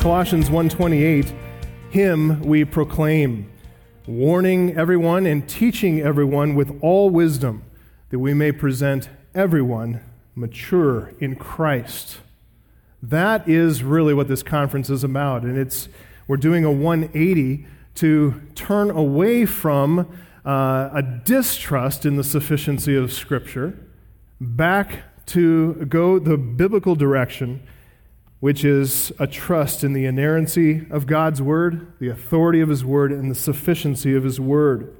Colossians 1:28, Him we proclaim, warning everyone and teaching everyone with all wisdom, that we may present everyone mature in Christ. That is really what this conference is about, and we're doing a 180 to turn away from a distrust in the sufficiency of Scripture, back to go the biblical direction, which is a trust in the inerrancy of God's Word, the authority of His Word, and the sufficiency of His Word.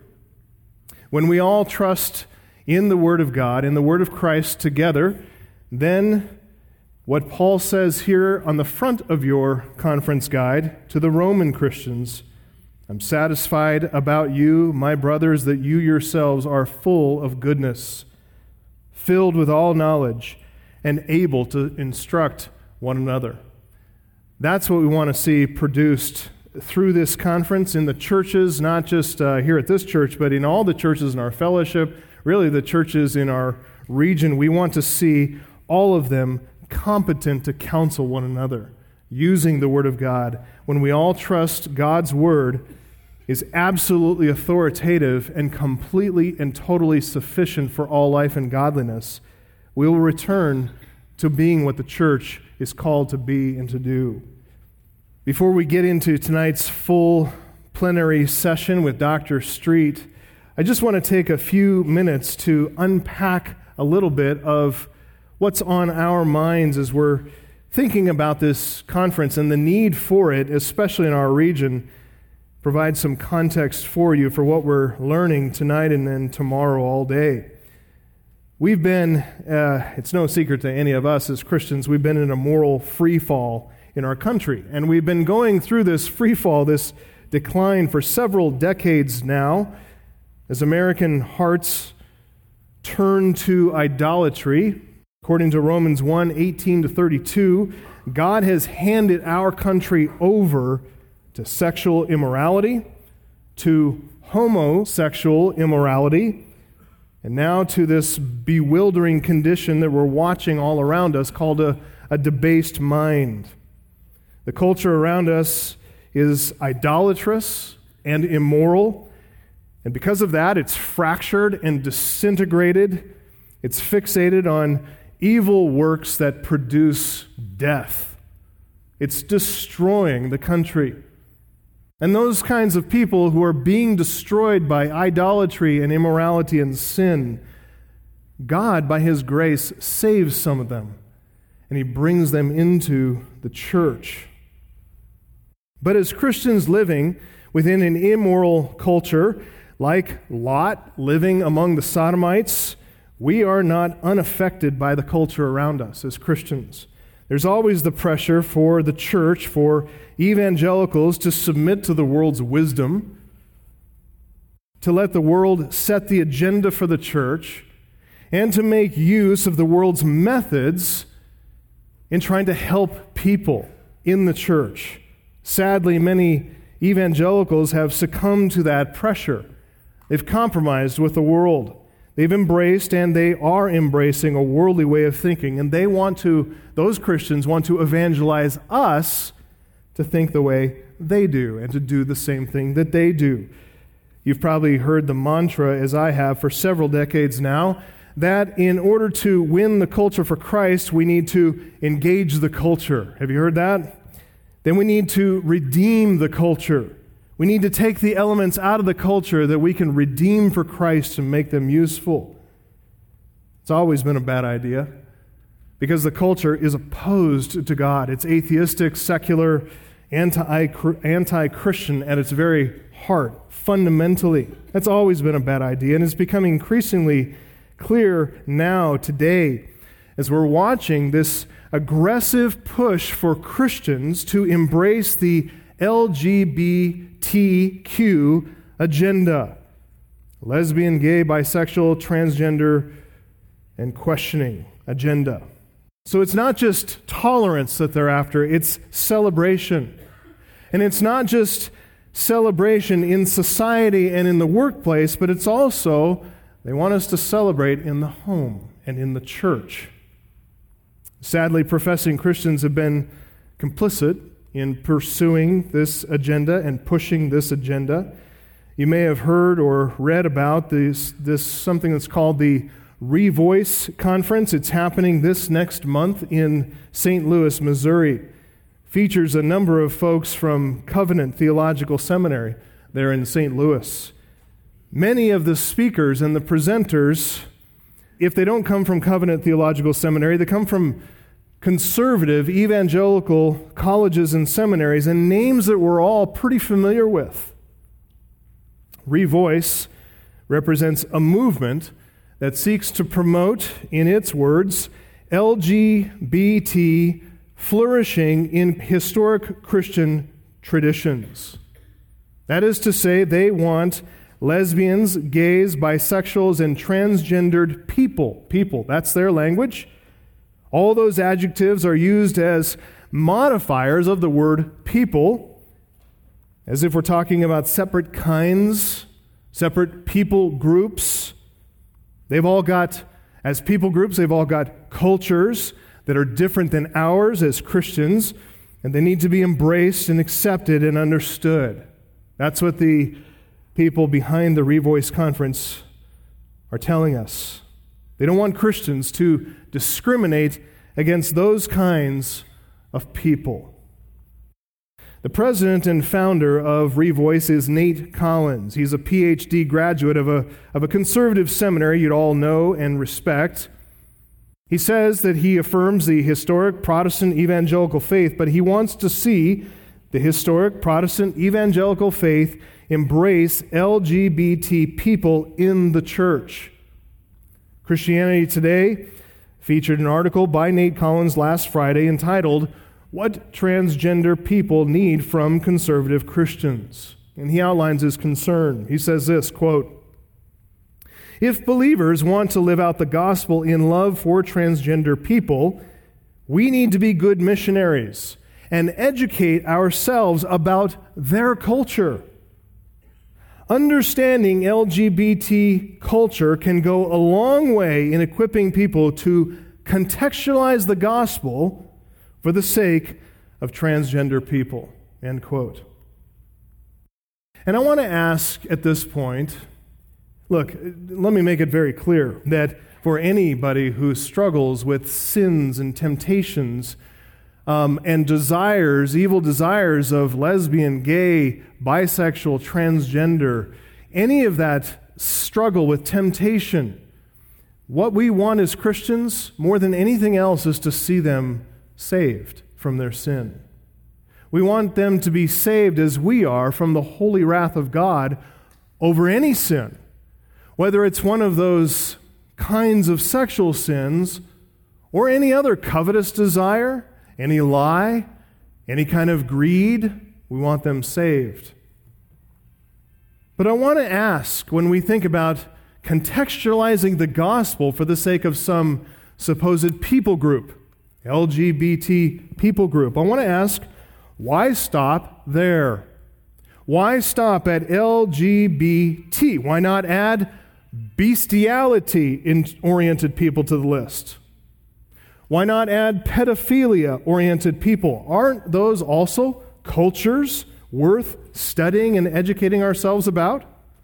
When we all trust in the Word of God, in the Word of Christ together, then what Paul says here on the front of your conference guide to the Roman Christians, I'm satisfied about you, my brothers, that you yourselves are full of goodness, filled with all knowledge, and able to instruct one another. That's what we want to see produced through this conference in the churches, not just here at this church, but in all the churches in our fellowship, really the churches in our region. We want to see all of them competent to counsel one another, using the Word of God. When we all trust God's Word is absolutely authoritative and completely and totally sufficient for all life and godliness, we will return to being what the church is called to be and to do. Before we get into tonight's full plenary session with Dr. Street, I just want to take a few minutes to unpack a little bit of what's on our minds as we're thinking about this conference and the need for it, especially in our region. Provide some context for you for what we're learning tonight and then tomorrow all day. We've been, it's no secret to any of us as Christians, we've been in a moral free fall in our country. And we've been going through this free fall, this decline for several decades now, as American hearts turn to idolatry. According to Romans 1:18-32, God has handed our country over to sexual immorality, to homosexual immorality, and now to this bewildering condition that we're watching all around us called a debased mind. The culture around us is idolatrous and immoral, and because of that, it's fractured and disintegrated. It's fixated on evil works that produce death. It's destroying the country. And those kinds of people who are being destroyed by idolatry and immorality and sin, God, by His grace, saves some of them, and He brings them into the church. But as Christians living within an immoral culture, like Lot living among the Sodomites, we are not unaffected by the culture around us as Christians. There's always the pressure for the church, for evangelicals to submit to the world's wisdom, to let the world set the agenda for the church, and to make use of the world's methods in trying to help people in the church. Sadly, many evangelicals have succumbed to that pressure. They've compromised with the world. They've embraced and they are embracing a worldly way of thinking, and those Christians want to evangelize us to think the way they do and to do the same thing that they do. You've probably heard the mantra, as I have for several decades now, that in order to win the culture for Christ, we need to engage the culture. Have you heard that? Then we need to redeem the culture. We need to take the elements out of the culture that we can redeem for Christ and make them useful. It's always been a bad idea because the culture is opposed to God. It's atheistic, secular, anti-Christian at its very heart, fundamentally. That's always been a bad idea, and it's becoming increasingly clear now, today, as we're watching this aggressive push for Christians to embrace the LGBTQ agenda. Lesbian, gay, bisexual, transgender, and questioning agenda. So it's not just tolerance that they're after, it's celebration. And it's not just celebration in society and in the workplace, but it's also, they want us to celebrate in the home and in the church. Sadly, professing Christians have been complicit in pursuing this agenda and pushing this agenda. You may have heard or read about this something that's called the Revoice Conference. It's happening this next month in St. Louis, Missouri. Features a number of folks from Covenant Theological Seminary there in St. Louis. Many of the speakers and the presenters, if they don't come from Covenant Theological Seminary, they come from conservative evangelical colleges and seminaries, and names that we're all pretty familiar with. Revoice represents a movement that seeks to promote, in its words, LGBT flourishing in historic Christian traditions. That is to say, they want lesbians, gays, bisexuals, and transgendered people, that's their language. All those adjectives are used as modifiers of the word people, as if we're talking about separate kinds, separate people groups. They've all got, as people groups, they've all got cultures that are different than ours as Christians, and they need to be embraced and accepted and understood. That's what the people behind the Revoice Conference are telling us. They don't want Christians to discriminate against those kinds of people. The president and founder of Revoice is Nate Collins. He's a PhD graduate of a conservative seminary you'd all know and respect. He says that he affirms the historic Protestant evangelical faith, but he wants to see the historic Protestant evangelical faith embrace LGBT people in the church. Christianity Today featured an article by Nate Collins last Friday entitled, "What Transgender People Need from Conservative Christians." And he outlines his concern. He says this, quote, "If believers want to live out the gospel in love for transgender people, we need to be good missionaries and educate ourselves about their culture. Understanding LGBT culture can go a long way in equipping people to contextualize the gospel for the sake of transgender people." End quote. And I want to ask at this point, look, let me make it very clear that for anybody who struggles with sins and temptations and desires, evil desires of lesbian, gay, bisexual, transgender, any of that struggle with temptation, what we want as Christians, more than anything else, is to see them saved from their sin. We want them to be saved as we are from the holy wrath of God over any sin, whether it's one of those kinds of sexual sins or any other covetous desire, any lie, any kind of greed. We want them saved. But I want to ask, when we think about contextualizing the gospel for the sake of some supposed people group, LGBT people group, I want to ask, why stop there? Why stop at LGBT? Why not add bestiality-oriented people to the list? Why not add pedophilia-oriented people? Aren't those also cultures worth studying and educating ourselves about?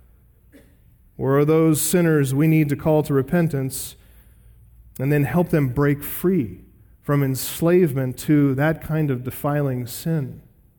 Or are those sinners we need to call to repentance and then help them break free from enslavement to that kind of defiling sin?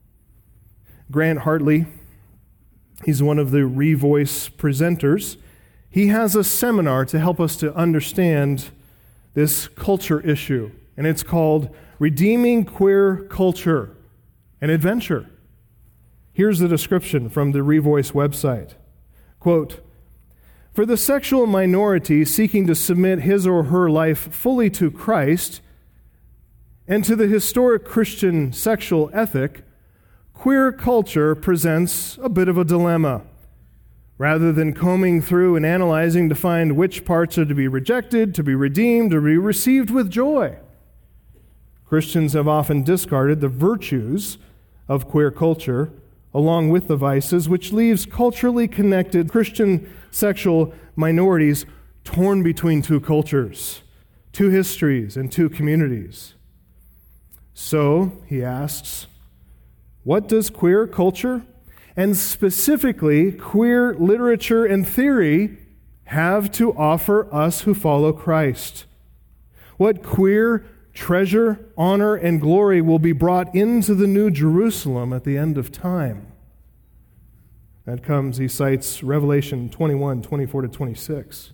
Grant Hartley, he's one of the Revoice presenters. He has a seminar to help us to understand this culture issue, and it's called Redeeming Queer Culture, an Adventure. Here's the description from the Revoice website. Quote, "For the sexual minority seeking to submit his or her life fully to Christ and to the historic Christian sexual ethic, queer culture presents a bit of a dilemma. Rather than combing through and analyzing to find which parts are to be rejected, to be redeemed, or be received with joy, Christians have often discarded the virtues of queer culture along with the vices, which leaves culturally connected Christian sexual minorities torn between two cultures, two histories, and two communities. So," he asks, What does queer culture, and specifically queer literature and theory, have to offer us who follow Christ? What queer treasure, honor, and glory will be brought into the New Jerusalem at the end of time? That comes, he cites Revelation 21, 24 to 26.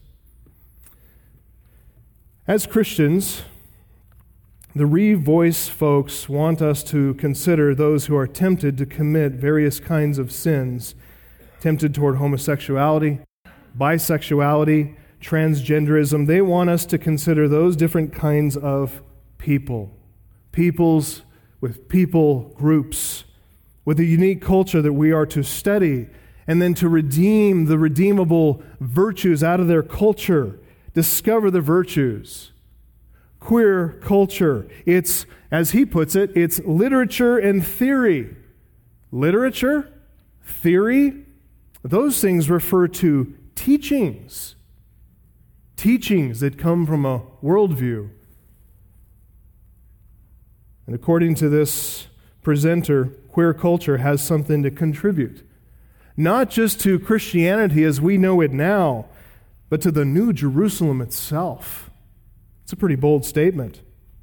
As Christians, the Revoice folks want us to consider those who are tempted to commit various kinds of sins, tempted toward homosexuality, bisexuality, transgenderism. They want us to consider those different kinds of peoples with people groups, with a unique culture that we are to study, and then to redeem the redeemable virtues out of their culture, discover the virtues. Queer culture, it's, as he puts it, it's literature and theory. Literature, theory, those things refer to teachings that come from a worldview. And according to this presenter, queer culture has something to contribute, not just to Christianity as we know it now, but to the New Jerusalem itself. It's a pretty bold statement.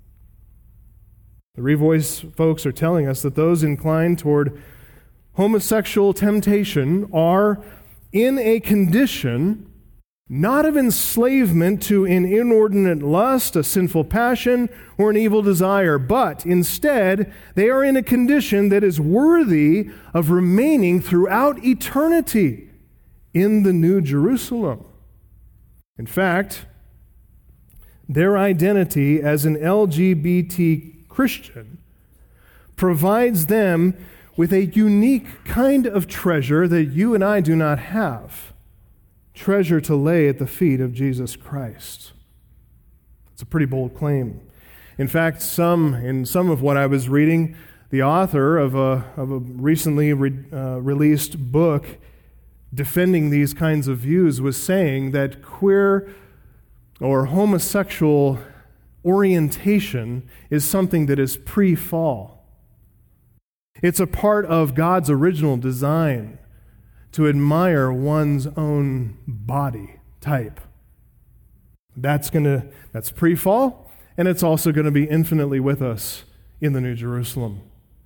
The Revoice folks are telling us that those inclined toward homosexual temptation are in a condition not of enslavement to an inordinate lust, a sinful passion, or an evil desire, but instead they are in a condition that is worthy of remaining throughout eternity in the New Jerusalem. In fact, their identity as an LGBT Christian provides them with a unique kind of treasure that you and I do not have. Treasure to lay at the feet of Jesus Christ. It's a pretty bold claim. In fact, in some of what I was reading, the author of a recently released book defending these kinds of views was saying that queer or homosexual orientation is something that is pre-fall. It's a part of God's original design to admire one's own body type. That's pre-fall, and it's also going to be infinitely with us in the New Jerusalem.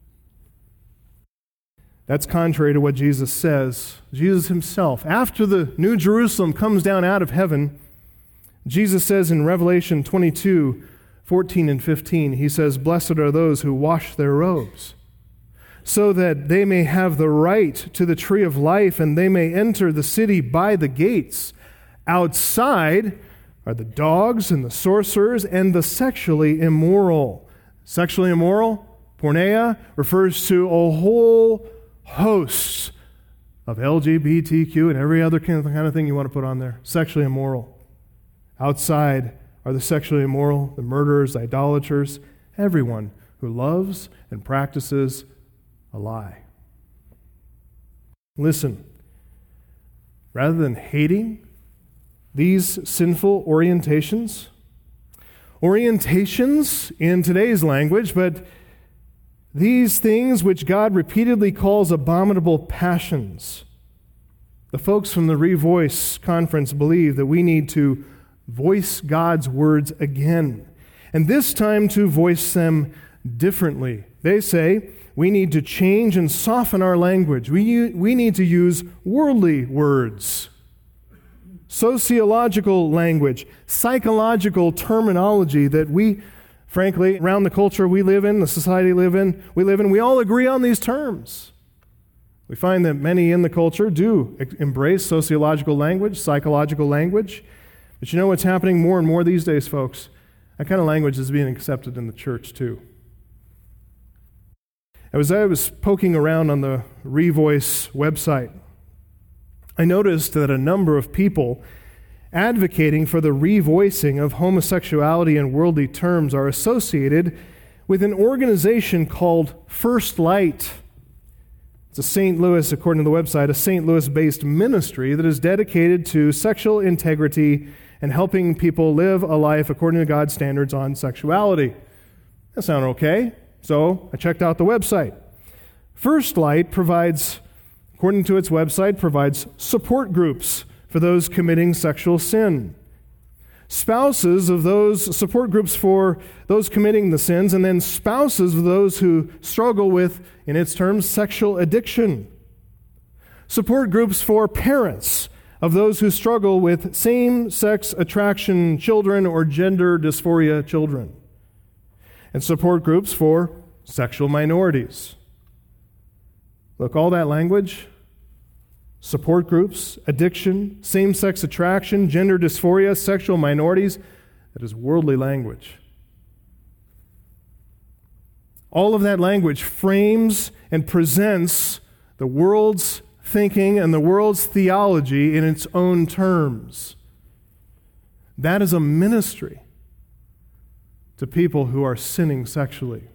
That's contrary to what Jesus says. Jesus himself, after the New Jerusalem comes down out of heaven, Jesus says in Revelation 22, 14 and 15, he says, "Blessed are those who wash their robes, so that they may have the right to the tree of life, and they may enter the city by the gates. Outside are the dogs and the sorcerers and the sexually immoral." Sexually immoral, porneia, refers to a whole host of LGBTQ and every other kind of thing you want to put on there. Sexually immoral. Outside are the sexually immoral, the murderers, idolaters, everyone who loves and practices a lie. Listen, rather than hating these sinful orientations in today's language, but these things which God repeatedly calls abominable passions, the folks from the Revoice Conference believe that we need to voice God's words again, and this time to voice them differently. They say we need to change and soften our language. We need to use worldly words, sociological language, psychological terminology that we, frankly, around the culture we live in, the society we live in, we all agree on these terms. We find that many in the culture do embrace sociological language, psychological language. But you know what's happening more and more these days, folks? That kind of language is being accepted in the church too. As I was poking around on the Revoice website, I noticed that a number of people advocating for the revoicing of homosexuality and worldly terms are associated with an organization called First Light. It's a St. Louis, according to the website, a St. Louis-based ministry that is dedicated to sexual integrity and helping people live a life according to God's standards on sexuality. That sounded okay, so I checked out the website. First Light provides, according to its website, provides support groups for those committing sexual sin. Spouses of those support groups for those committing the sins, and then spouses of those who struggle with, in its terms, sexual addiction. Support groups for parents of those who struggle with same-sex attraction children or gender dysphoria children. And support groups for sexual minorities. Look, all that language, support groups, addiction, same-sex attraction, gender dysphoria, sexual minorities, that is worldly language. All of that language frames and presents the world's thinking and the world's theology in its own terms. That is a ministry to people who are sinning sexually.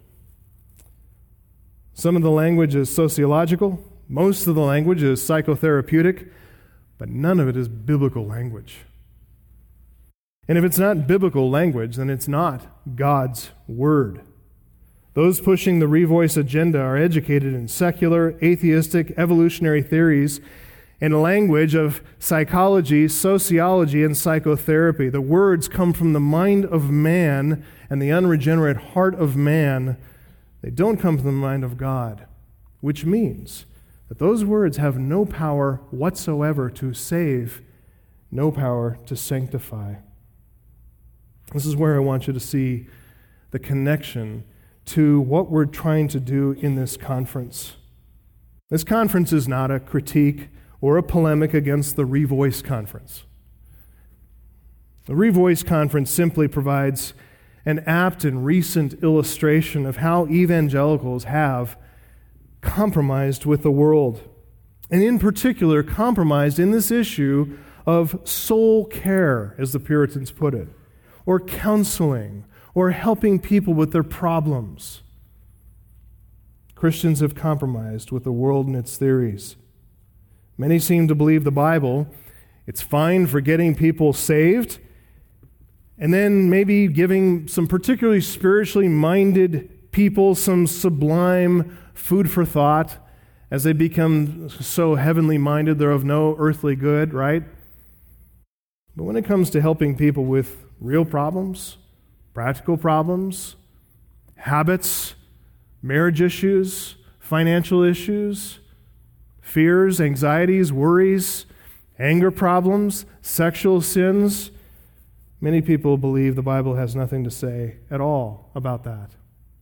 Some of the language is sociological, most of the language is psychotherapeutic, but none of it is biblical language. And if it's not biblical language, then it's not God's Word. Those pushing the Revoice agenda are educated in secular, atheistic, evolutionary theories and a language of psychology, sociology, and psychotherapy. The words come from the mind of man and the unregenerate heart of man. They don't come from the mind of God, which means that those words have no power whatsoever to save, no power to sanctify. This is where I want you to see the connection to what we're trying to do in this conference. This conference is not a critique or a polemic against the Revoice Conference. The Revoice Conference simply provides an apt and recent illustration of how evangelicals have compromised with the world, and in particular compromised in this issue of soul care, as the Puritans put it, or counseling, or helping people with their problems. Christians have compromised with the world and its theories. Many seem to believe the Bible, it's fine for getting people saved, and then maybe giving some particularly spiritually minded people some sublime food for thought as they become so heavenly minded they're of no earthly good, right? But when it comes to helping people with real problems, practical problems, habits, marriage issues, financial issues, fears, anxieties, worries, anger problems, sexual sins, many people believe the Bible has nothing to say at all about that.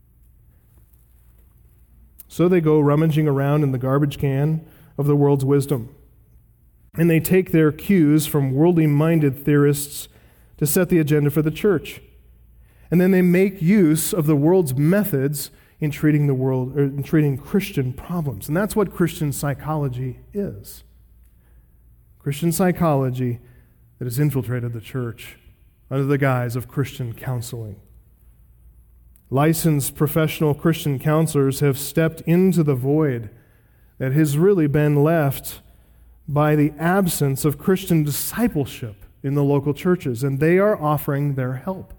So they go rummaging around in the garbage can of the world's wisdom, and they take their cues from worldly-minded theorists to set the agenda for the church. And then they make use of the world's methods in treating the world, or in treating Christian problems. And that's what Christian psychology is. Christian psychology that has infiltrated the church under the guise of Christian counseling. Licensed professional Christian counselors have stepped into the void that has really been left by the absence of Christian discipleship in the local churches, and they are offering their help.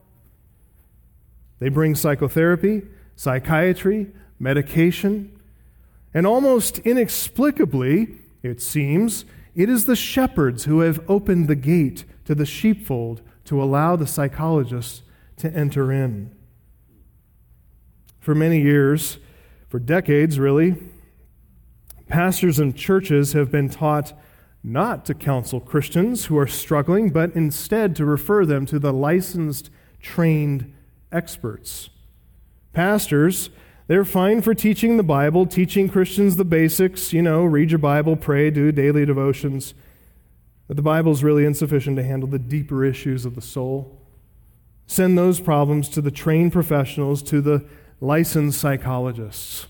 They bring psychotherapy, psychiatry, medication, and almost inexplicably, it seems, it is the shepherds who have opened the gate to the sheepfold to allow the psychologists to enter in. For many years, for decades really, pastors and churches have been taught not to counsel Christians who are struggling, but instead to refer them to the licensed, trained experts. Pastors, they're fine for teaching the Bible, teaching Christians the basics, read your Bible, pray, do daily devotions. But the Bible is really insufficient to handle the deeper issues of the soul. Send those problems to the trained professionals, to the licensed psychologists.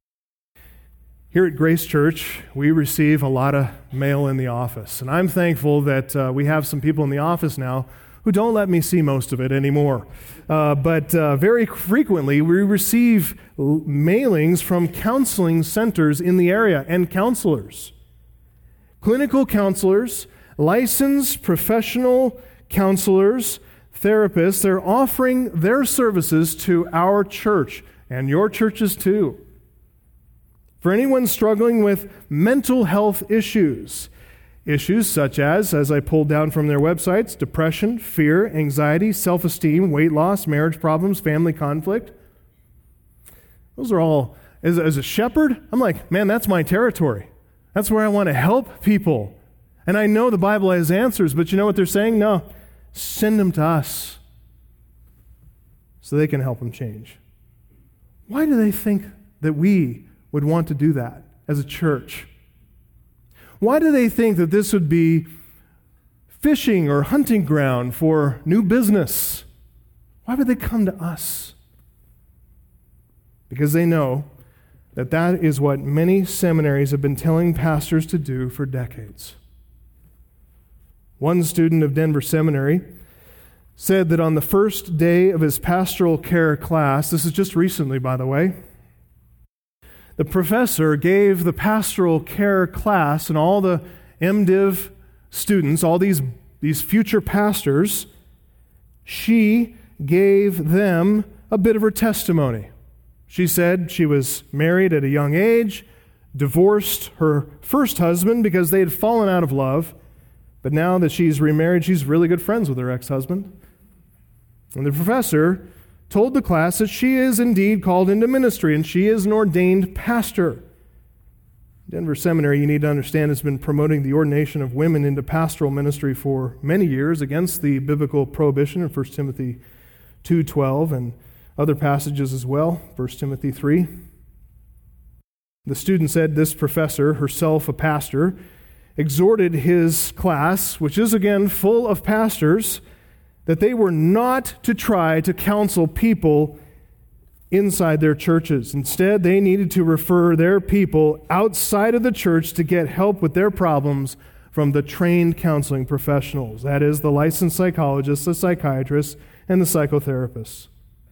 Here at Grace Church, we receive a lot of mail in the office, and I'm thankful that we have some people in the office now who don't let me see most of it anymore. But very frequently, we receive mailings from counseling centers in the area and counselors. Clinical counselors, licensed professional counselors, therapists, they're offering their services to our church and your churches too. For anyone struggling with mental health issues, issues such as I pulled down from their websites, depression, fear, anxiety, self-esteem, weight loss, marriage problems, family conflict. Those are all, as a shepherd, I'm like, man, that's my territory. That's where I want to help people. And I know the Bible has answers, but you know what they're saying? No, send them to us so they can help them change. Why do they think that we would want to do that as a church? Why do they think that this would be fishing or hunting ground for new business? Why would they come to us? Because they know that that is what many seminaries have been telling pastors to do for decades. One student of Denver Seminary said that on the first day of his pastoral care class, this is just recently, by the way, the professor gave the pastoral care class and all the MDiv students, all these future pastors, she gave them a bit of her testimony. She said she was married at a young age, divorced her first husband because they had fallen out of love, but now that she's remarried, she's really good friends with her ex-husband. And the professor told the class that she is indeed called into ministry, and she is an ordained pastor. Denver Seminary, you need to understand, has been promoting the ordination of women into pastoral ministry for many years against the biblical prohibition in 1 Timothy 2:12 and other passages as well, 1 Timothy 3. The student said this professor, herself a pastor, exhorted his class, which is again full of pastors, that they were not to try to counsel people inside their churches. Instead, they needed to refer their people outside of the church to get help with their problems from the trained counseling professionals. That is, the licensed psychologists, the psychiatrists, and the psychotherapists.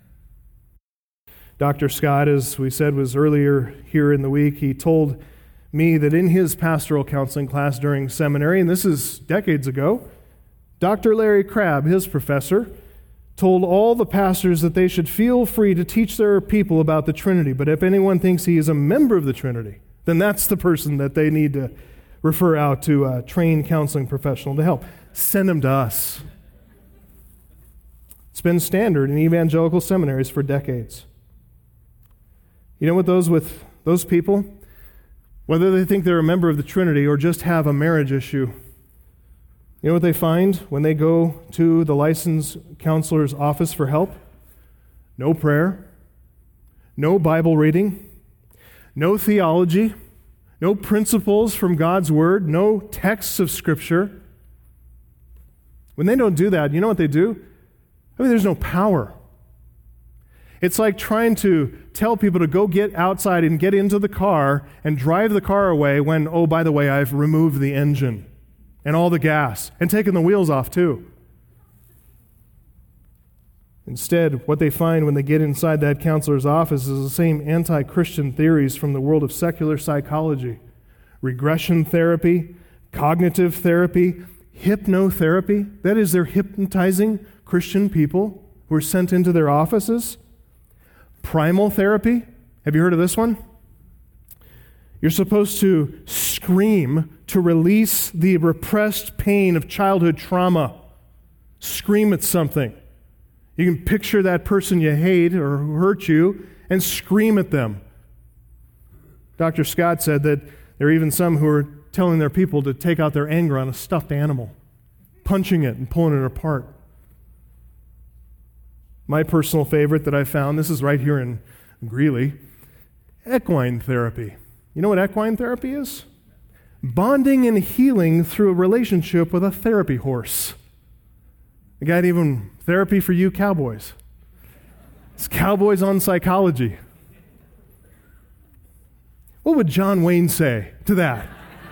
Dr. Scott, as we said, was earlier here in the week. He told me that in his pastoral counseling class during seminary, and this is decades ago, Dr. Larry Crabb, his professor, told all the pastors that they should feel free to teach their people about the Trinity, but if anyone thinks he is a member of the Trinity, then that's the person that they need to refer out to a trained counseling professional to help. Send them to us. It's been standard in evangelical seminaries for decades. You know what those people, whether they think they're a member of the Trinity or just have a marriage issue, you know what they find when they go to the licensed counselor's office for help? No prayer, no Bible reading, no theology, no principles from God's Word, no texts of Scripture. When they don't do that, you know what they do? There's no power. It's like trying to tell people to go get outside and get into the car and drive the car away when, oh, by the way, I've removed the engine and all the gas and taken the wheels off too. Instead, what they find when they get inside that counselor's office is the same anti-Christian theories from the world of secular psychology. Regression therapy, cognitive therapy, hypnotherapy. That is, they're hypnotizing Christian people who are sent into their offices. Primal therapy. Have you heard of this one? You're supposed to scream to release the repressed pain of childhood trauma. Scream at something. You can picture that person you hate or who hurt you and scream at them. Dr. Scott said that there are even some who are telling their people to take out their anger on a stuffed animal, punching it and pulling it apart. My personal favorite that I found, this is right here in Greeley, equine therapy. You know what equine therapy is? Bonding and healing through a relationship with a therapy horse. I got even therapy for you cowboys. It's Cowboys on Psychology. What would John Wayne say to that?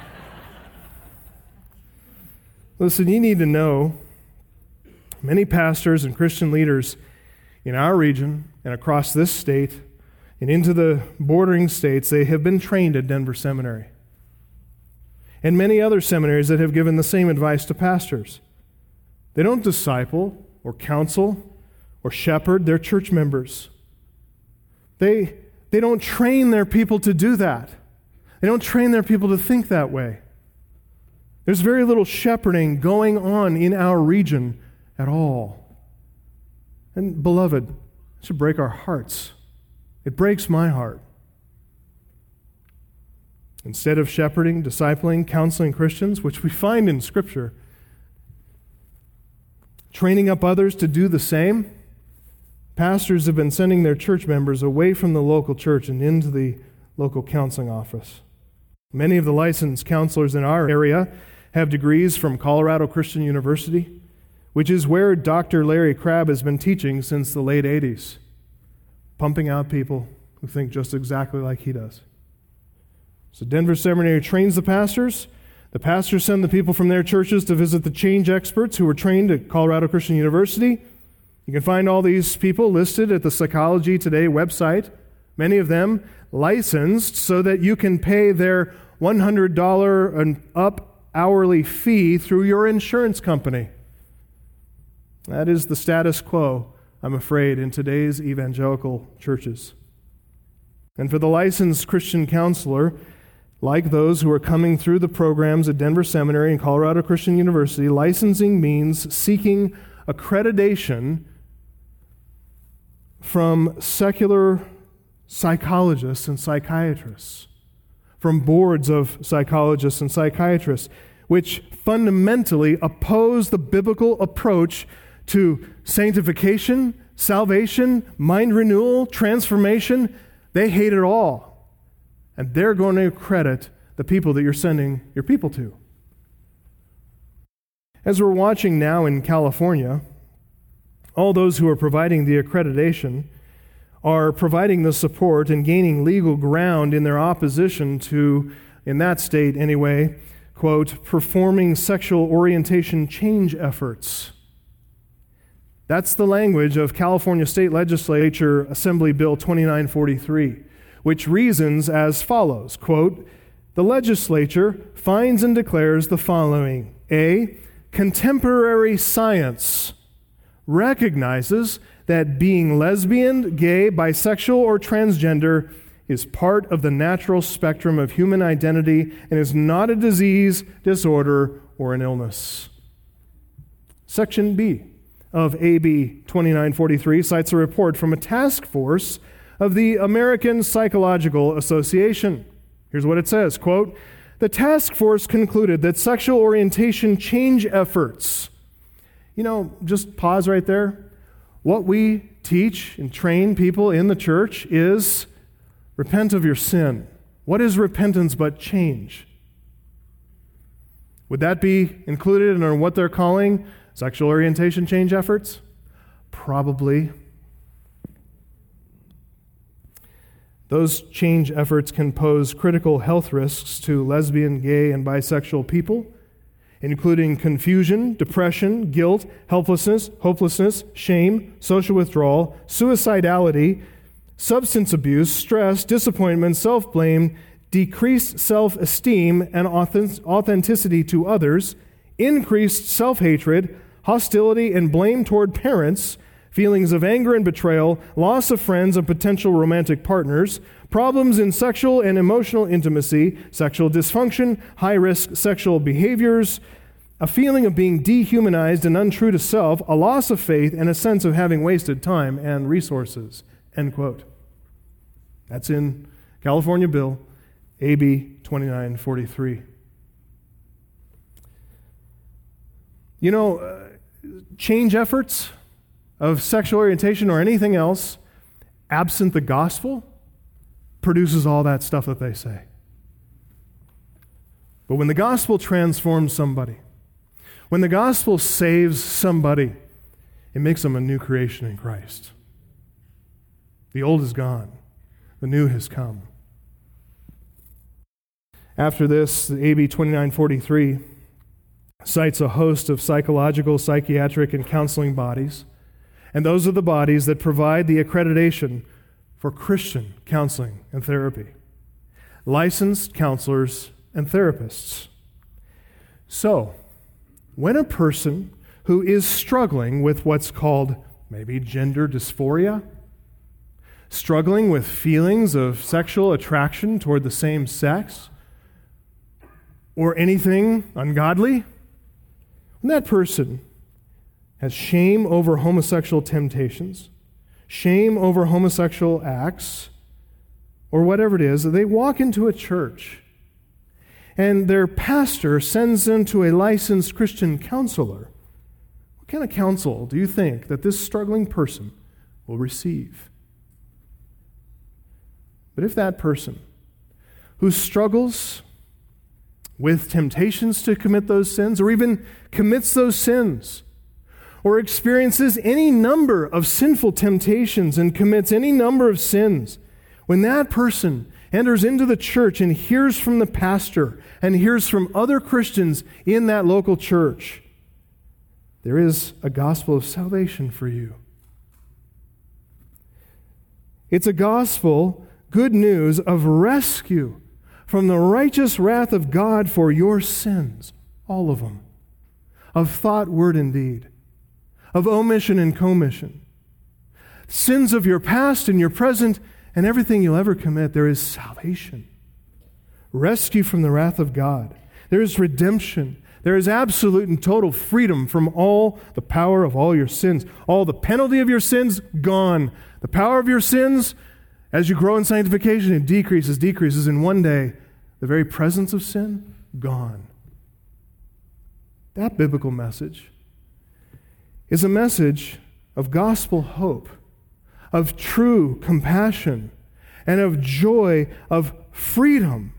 Listen, you need to know many pastors and Christian leaders in our region and across this state and into the bordering states, they have been trained at Denver Seminary and many other seminaries that have given the same advice to pastors. They don't disciple or counsel or shepherd their church members. They don't train their people to do that. They don't train their people to think that way. There's very little shepherding going on in our region at all. And beloved, it should break our hearts. It breaks my heart. Instead of shepherding, discipling, counseling Christians, which we find in Scripture, training up others to do the same, pastors have been sending their church members away from the local church and into the local counseling office. Many of the licensed counselors in our area have degrees from Colorado Christian University, which is where Dr. Larry Crabb has been teaching since the late 80s, pumping out people who think just exactly like he does. So Denver Seminary trains the pastors. The pastors send the people from their churches to visit the change experts who were trained at Colorado Christian University. You can find all these people listed at the Psychology Today website, many of them licensed so that you can pay their $100 and up hourly fee through your insurance company. That is the status quo, I'm afraid, in today's evangelical churches. And for the licensed Christian counselor, like those who are coming through the programs at Denver Seminary and Colorado Christian University, licensing means seeking accreditation from secular psychologists and psychiatrists, from boards of psychologists and psychiatrists, which fundamentally oppose the biblical approach to sanctification, salvation, mind renewal, transformation. They hate it all. And they're going to credit the people that you're sending your people to. As we're watching now in California, all those who are providing the accreditation are providing the support and gaining legal ground in their opposition to, in that state anyway, quote, performing sexual orientation change efforts. That's the language of California State Legislature Assembly Bill 2943. Which reasons as follows, quote, the legislature finds and declares the following. A, contemporary science recognizes that being lesbian, gay, bisexual, or transgender is part of the natural spectrum of human identity and is not a disease, disorder, or an illness. Section B of AB 2943 cites a report from a task force of the American Psychological Association. Here's what it says, quote, the task force concluded that sexual orientation change efforts, just pause right there. What we teach and train people in the church is repent of your sin. What is repentance but change? Would that be included in what they're calling sexual orientation change efforts? Probably. Those change efforts can pose critical health risks to lesbian, gay, and bisexual people, including confusion, depression, guilt, helplessness, hopelessness, shame, social withdrawal, suicidality, substance abuse, stress, disappointment, self-blame, decreased self-esteem and authenticity to others, increased self-hatred, hostility and blame toward parents, feelings of anger and betrayal, loss of friends and potential romantic partners, problems in sexual and emotional intimacy, sexual dysfunction, high-risk sexual behaviors, a feeling of being dehumanized and untrue to self, a loss of faith, and a sense of having wasted time and resources. End quote. That's in California Bill AB 2943. Change efforts of sexual orientation or anything else, absent the gospel, produces all that stuff that they say. But when the gospel transforms somebody, when the gospel saves somebody, it makes them a new creation in Christ. The old is gone. The new has come. After this, the AB 2943 cites a host of psychological, psychiatric, and counseling bodies, and those are the bodies that provide the accreditation for Christian counseling and therapy. Licensed counselors and therapists. So, when a person who is struggling with what's called maybe gender dysphoria, struggling with feelings of sexual attraction toward the same sex, or anything ungodly, when that person has shame over homosexual temptations, shame over homosexual acts, or whatever it is, they walk into a church and their pastor sends them to a licensed Christian counselor, what kind of counsel do you think that this struggling person will receive? But if that person who struggles with temptations to commit those sins, or even commits those sins, or experiences any number of sinful temptations and commits any number of sins, when that person enters into the church and hears from the pastor and hears from other Christians in that local church, there is a gospel of salvation for you. It's a gospel, good news of rescue from the righteous wrath of God for your sins, all of them, of thought, word, and deed, of omission and commission, sins of your past and your present, and everything you'll ever commit. There is salvation, rescue from the wrath of God. There is redemption. There is absolute and total freedom from all the power of all your sins. All the penalty of your sins, gone. The power of your sins, as you grow in sanctification, it decreases. In one day, the very presence of sin, gone. That biblical message is a message of gospel hope, of true compassion, and of joy, of freedom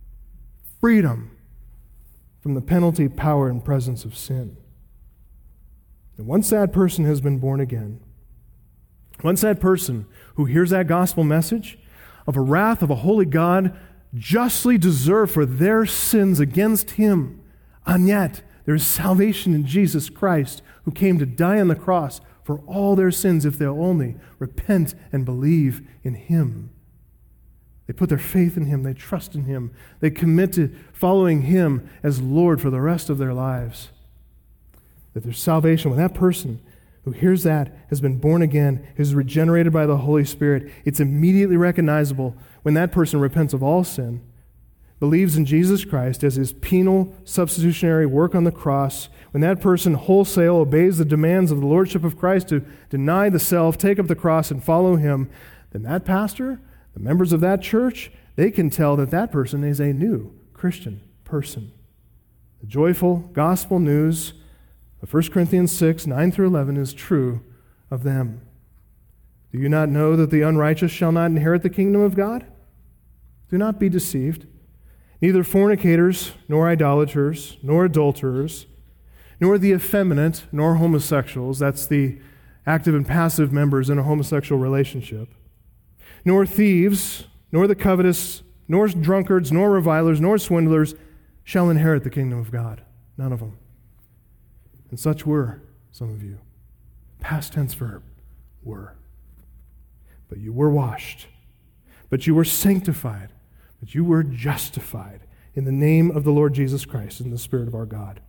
from the penalty, power, and presence of sin. And once that person has been born again, once that person who hears that gospel message of a wrath of a holy God justly deserved for their sins against him, and yet there is salvation in Jesus Christ, who came to die on the cross for all their sins if they'll only repent and believe in him. They put their faith in him. They trust in him. They commit to following him as Lord for the rest of their lives. That there's salvation when that person who hears that has been born again, is regenerated by the Holy Spirit. It's immediately recognizable when that person repents of all sin, believes in Jesus Christ as his penal substitutionary work on the cross, when that person wholesale obeys the demands of the Lordship of Christ to deny the self, take up the cross, and follow him, then that pastor, the members of that church, they can tell that that person is a new Christian person. The joyful gospel news of 1 Corinthians 6, 9 through 11 is true of them. Do you not know that the unrighteous shall not inherit the kingdom of God? Do not be deceived. Neither fornicators, nor idolaters, nor adulterers, nor the effeminate, nor homosexuals, that's the active and passive members in a homosexual relationship, nor thieves, nor the covetous, nor drunkards, nor revilers, nor swindlers shall inherit the kingdom of God. None of them. And such were some of you. Past tense verb, were. But you were washed. But you were sanctified. But you were justified in the name of the Lord Jesus Christ and the Spirit of our God.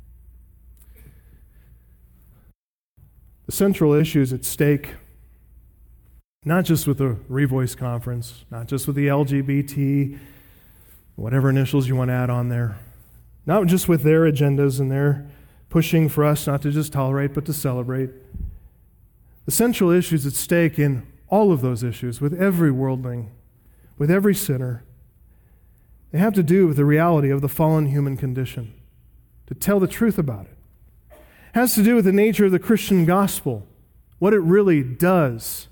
The central issues at stake, not just with the Revoice Conference, not just with the LGBT, whatever initials you want to add on there, not just with their agendas and their pushing for us not to just tolerate but to celebrate. The central issues at stake in all of those issues, with every worldling, with every sinner, they have to do with the reality of the fallen human condition, to tell the truth about it. It has to do with the nature of the Christian gospel, what it really does,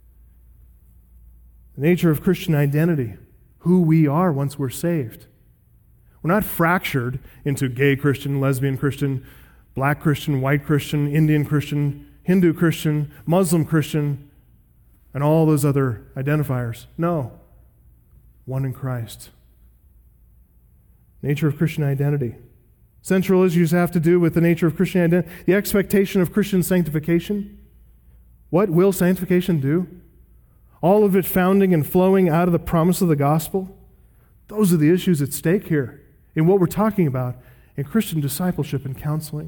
the nature of Christian identity, who we are once we're saved. We're not fractured into gay Christian, lesbian Christian, black Christian, white Christian, Indian Christian, Hindu Christian, Muslim Christian, and all those other identifiers. No. One in Christ. Nature of Christian identity. Central issues have to do with the nature of Christian identity, the expectation of Christian sanctification. What will sanctification do? All of it founding and flowing out of the promise of the gospel. Those are the issues at stake here in what we're talking about in Christian discipleship and counseling.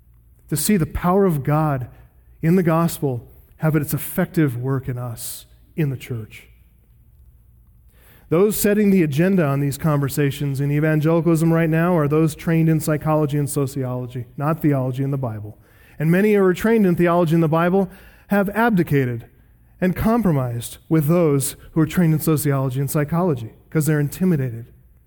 To see the power of God in the gospel have its effective work in us in the church. Those setting the agenda on these conversations in evangelicalism right now are those trained in psychology and sociology, not theology in the Bible. And many who are trained in theology in the Bible have abdicated and compromised with those who are trained in sociology and psychology because they're intimidated.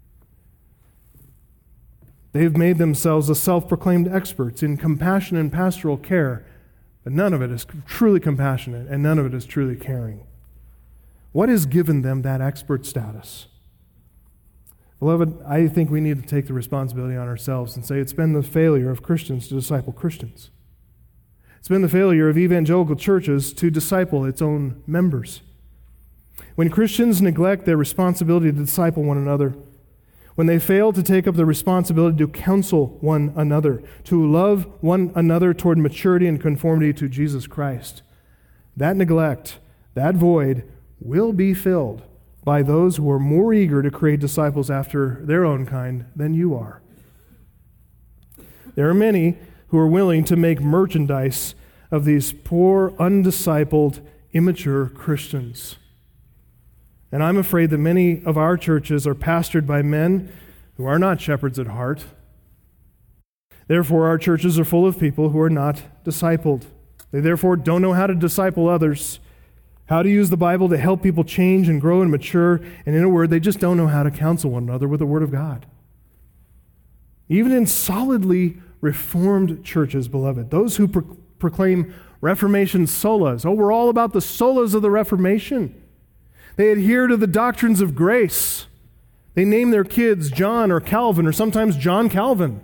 They've made themselves the self-proclaimed experts in compassion and pastoral care, but none of it is truly compassionate and none of it is truly caring. What has given them that expert status? Beloved, I think we need to take the responsibility on ourselves and say it's been the failure of Christians to disciple Christians. It's been the failure of evangelical churches to disciple its own members. When Christians neglect their responsibility to disciple one another, when they fail to take up the responsibility to counsel one another, to love one another toward maturity and conformity to Jesus Christ, that neglect, that void, will be filled by those who are more eager to create disciples after their own kind than you are. There are many who are willing to make merchandise of these poor, undiscipled, immature Christians. And I'm afraid that many of our churches are pastored by men who are not shepherds at heart. Therefore, our churches are full of people who are not discipled. They therefore don't know how to disciple others, how to use the Bible to help people change and grow and mature, and in a word, they just don't know how to counsel one another with the Word of God. Even in solidly Reformed churches, beloved, those who proclaim Reformation solas, we're all about the solas of the Reformation. They adhere to the doctrines of grace. They name their kids John or Calvin or sometimes John Calvin.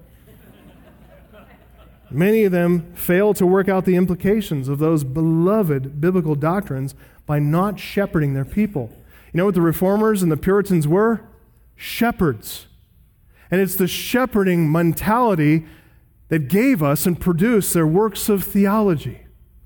Many of them fail to work out the implications of those beloved biblical doctrines by not shepherding their people. You know what the Reformers and the Puritans were? Shepherds. And it's the shepherding mentality that gave us and produced their works of theology.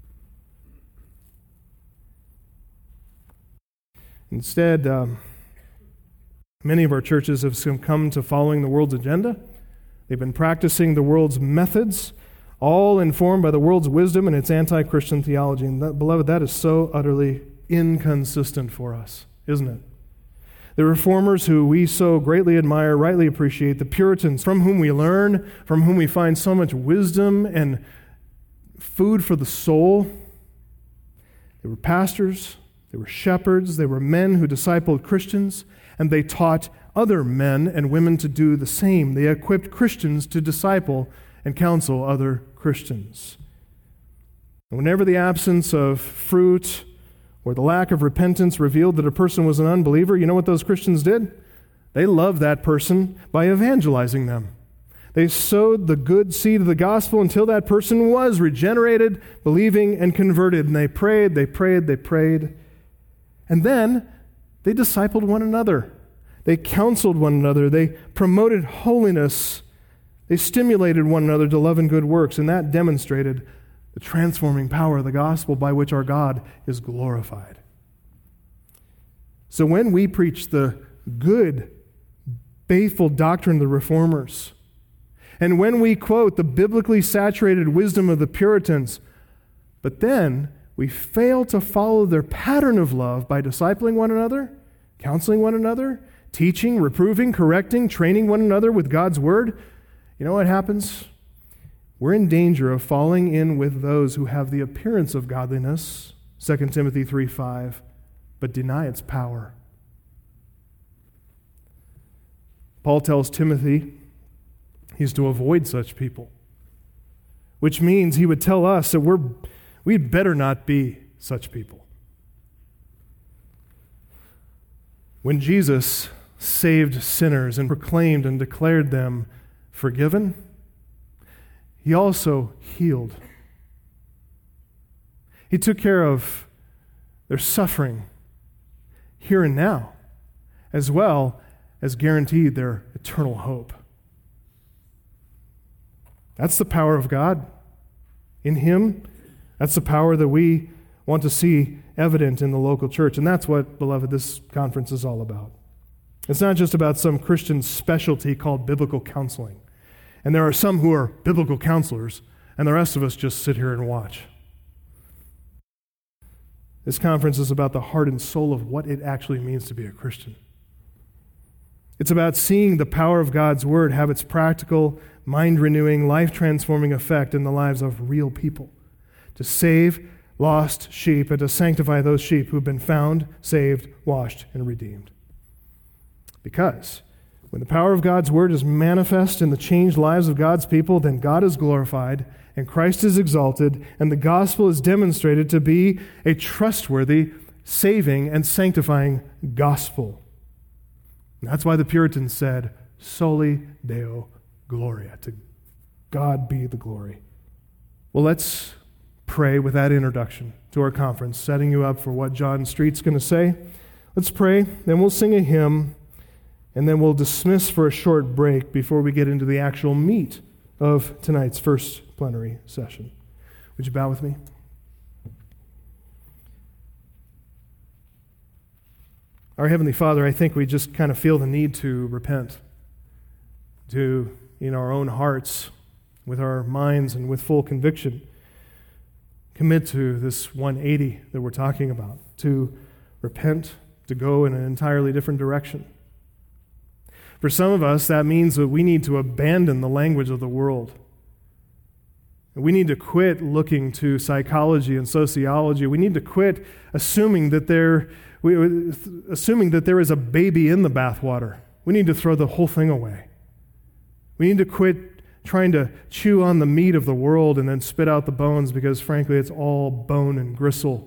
Instead, many of our churches have succumbed to following the world's agenda. They've been practicing the world's methods, all informed by the world's wisdom and its anti-Christian theology. And that, beloved, that is so utterly inconsistent for us, isn't it? The Reformers who we so greatly admire, rightly appreciate, the Puritans from whom we learn, from whom we find so much wisdom and food for the soul. They were pastors, they were shepherds, they were men who discipled Christians, and they taught other men and women to do the same. They equipped Christians to disciple and counsel other Christians. And whenever the absence of fruit or the lack of repentance revealed that a person was an unbeliever, you know what those Christians did? They loved that person by evangelizing them. They sowed the good seed of the gospel until that person was regenerated, believing, and converted. And they prayed, they prayed, they prayed. And then they discipled one another. They counseled one another. They promoted holiness. They stimulated one another to love and good works, and that demonstrated the transforming power of the gospel by which our God is glorified. So when we preach the good, faithful doctrine of the Reformers, and when we quote the biblically saturated wisdom of the Puritans, but then we fail to follow their pattern of love by discipling one another, counseling one another, teaching, reproving, correcting, training one another with God's word, you know what happens? We're in danger of falling in with those who have the appearance of godliness, 2 Timothy 3:5, but deny its power. Paul tells Timothy he's to avoid such people, which means he would tell us that we'd better not be such people. When Jesus saved sinners and proclaimed and declared them forgiven, he also healed. He took care of their suffering here and now, as well as guaranteed their eternal hope. That's the power of God in Him. That's the power that we want to see evident in the local church. And that's what, beloved, this conference is all about. It's not just about some Christian specialty called biblical counseling. And there are some who are biblical counselors, and the rest of us just sit here and watch. This conference is about the heart and soul of what it actually means to be a Christian. It's about seeing the power of God's Word have its practical, mind-renewing, life-transforming effect in the lives of real people, to save lost sheep and to sanctify those sheep who've been found, saved, washed, and redeemed. Because when the power of God's Word is manifest in the changed lives of God's people, then God is glorified, and Christ is exalted, and the gospel is demonstrated to be a trustworthy, saving, and sanctifying gospel. And that's why the Puritans said, Soli Deo Gloria. To God be the glory. Well, let's pray with that introduction to our conference, setting you up for what John Street's going to say. Let's pray, then we'll sing a hymn, and then we'll dismiss for a short break before we get into the actual meat of tonight's first plenary session. Would you bow with me? Our Heavenly Father, I think we just kind of feel the need to repent, to, in our own hearts, with our minds and with full conviction, commit to this 180 that we're talking about, to repent, to go in an entirely different direction. For some of us, that means that we need to abandon the language of the world. We need to quit looking to psychology and sociology. We need to quit assuming that there is a baby in the bathwater. We need to throw the whole thing away. We need to quit trying to chew on the meat of the world and then spit out the bones because, frankly, it's all bone and gristle.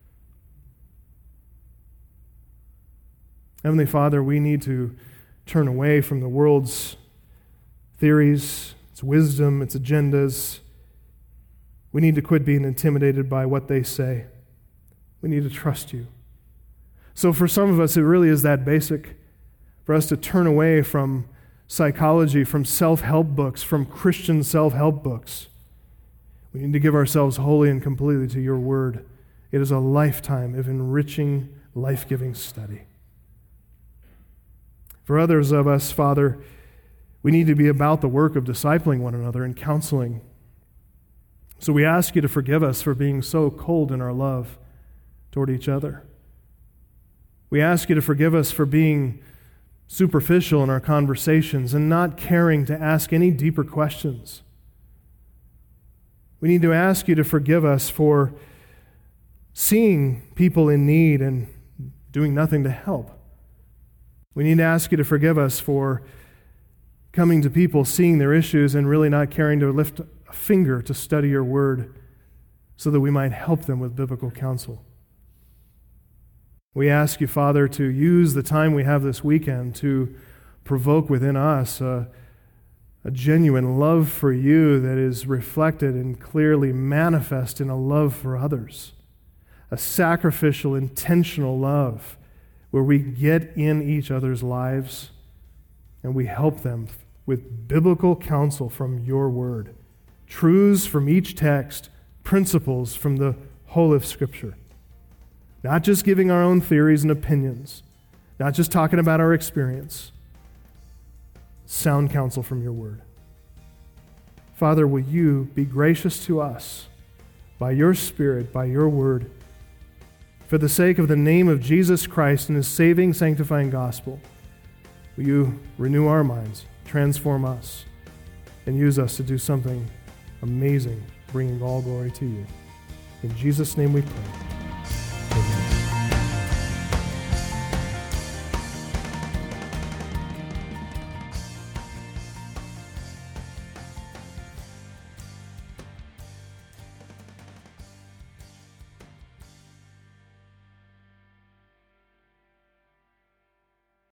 Heavenly Father, we need to turn away from the world's theories, its wisdom, its agendas. We need to quit being intimidated by what they say. We need to trust you. So for some of us, it really is that basic, for us to turn away from psychology, from self-help books, from Christian self-help books. We need to give ourselves wholly and completely to your word. It is a lifetime of enriching, life-giving study. For others of us, Father, we need to be about the work of discipling one another and counseling. So we ask you to forgive us for being so cold in our love toward each other. We ask you to forgive us for being superficial in our conversations and not caring to ask any deeper questions. We need to ask you to forgive us for seeing people in need and doing nothing to help. We need to ask you to forgive us for coming to people, seeing their issues, and really not caring to lift a finger to study your word so that we might help them with biblical counsel. We ask you, Father, to use the time we have this weekend to provoke within us a genuine love for you that is reflected and clearly manifest in a love for others, a sacrificial, intentional love where we get in each other's lives and we help them with biblical counsel from your word, truths from each text, principles from the whole of Scripture. Not just giving our own theories and opinions, not just talking about our experience. Sound counsel from your word. Father, will you be gracious to us by your Spirit, by your word, for the sake of the name of Jesus Christ and his saving, sanctifying gospel. Will you renew our minds, transform us, and use us to do something amazing, bringing all glory to you. In Jesus' name we pray.